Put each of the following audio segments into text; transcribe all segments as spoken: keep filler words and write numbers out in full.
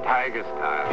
Tiger style.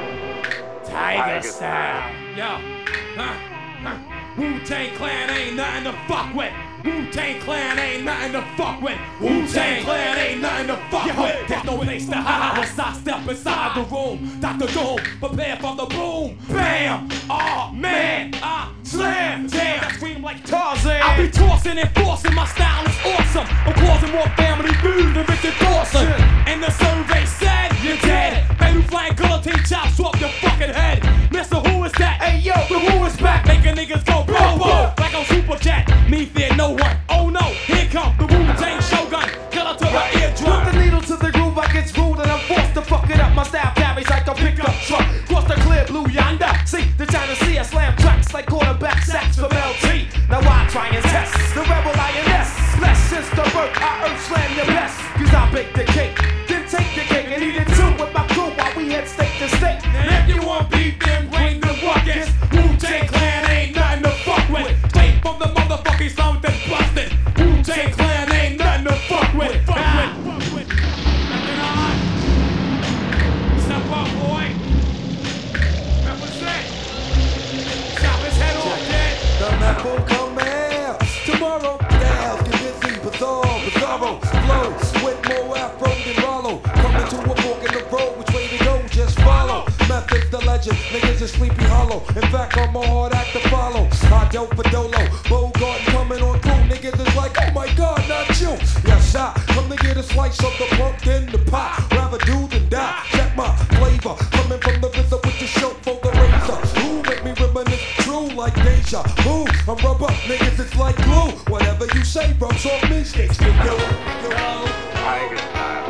Tiger style. Yo. Huh. Huh. Wu-Tang Clan ain't nothing to fuck with. Wu-Tang Clan ain't nothing to fuck with. Wu-Tang Clan ain't nothing to fuck Yo, with. There's no place to hide once I step inside the room. Doctor Doom, prepare for the boom. Bam! Oh man! I slam! Damn! I scream like Tarzan. I be tossing and forcing. My style is awesome. I'm causing more family feud than Richard Dawson. And the survey said you're dead. Baby flying guillotine chops off your fucking head. Mister Who is that? Hey yo, the Who is back. Making niggas go boom boom like on Superjet. Me fear no one. Oh no, here come the Wu-Tang Shogun. Killer to my eardrum. Put the needle to the groove, I get screwed and I'm forced to fuck it up. My style carries like a pickup truck. Cross the clear blue yonder. See the China Sea, I slam tracks like quarterback sacks from L T. Now I try and test the rebel lioness. Less since the birth, I earth slam your best. Cause I bake the cake, then take the cake and eat it too with my crew while we head state to state. And if you want beef, then bring the ruckus. Wu-Tang Clan ain't nothing to fuck with. Straight from the motherfucking slum that's busted. Wu-Tang Clan ain't nothing to fuck with. Fuck ah. with. Fuck with. Nothing on. Step up, boy. Represent. Chop his head off, kid. The map will come out tomorrow. Styles get busy, bizarre, bizarro. Flow with more afro than Rollo. Coming to a fork in the road, which way to go? Just follow. Method's the legend, niggas is Sleepy Hollow. In fact, I'm a hard act to follow. I dope for Dolo, Bogart coming on crew. Niggas is like, oh my god, not you. Yes, I come to get a slice of the pumpkin, the pie. Rather do than die. Check my flavor, coming from the RZA with the show for the razor. Who make me reminisce true like deja vu? I'm rubber, niggas it's like glue. Whatever you say rubs off me, sticks to you. Tiger style.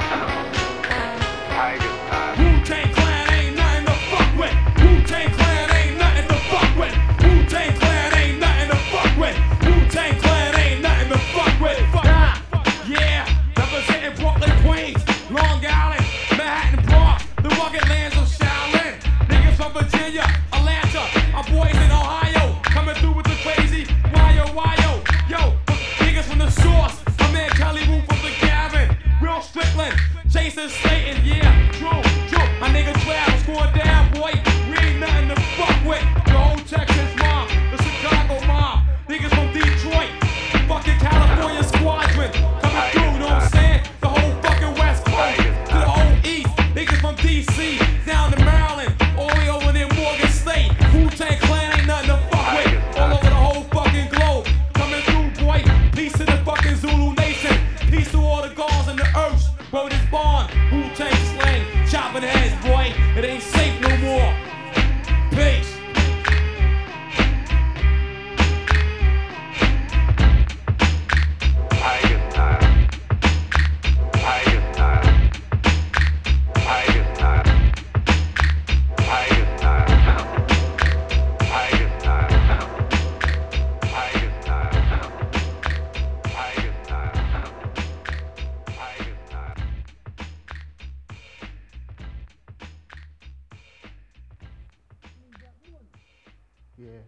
Tiger style. Wu-Tang Clan ain't nothing to fuck with. Wu-Tang Clan ain't nothing to fuck with. Wu-Tang Clan ain't nothing to fuck with. Wu-Tang Clan ain't nothing to fuck with. Nah. Yeah, representing Brooklyn, Queens, Long Island, Manhattan, Bronx, the rugged lands of Shaolin. Niggas from Virginia, Atlanta, our boys in Ohio, coming through with the crazy wyo wyo. Yo, niggas from the source, my man Kelly Wu from the Gavin, Will Strickland, Jason Slayton, yeah, true, true. My nigga twelve going down, boy. We ain't nothing to fuck with. The whole Texas mob, the Chicago mob, niggas from Detroit, fucking California squadron, coming through, you know what I'm saying? The whole fucking West Coast, to the whole East, niggas from D C, down to Maryland, all the way over there Morgan State. Wu-Tang Clan ain't nothing to fuck with. All over the whole fucking globe, coming through, boy. Peace to the fucking Zulu Nation. Peace to all the gods and the earth. Word is born, Wu-Tang slang, chopping heads, boy. It ain't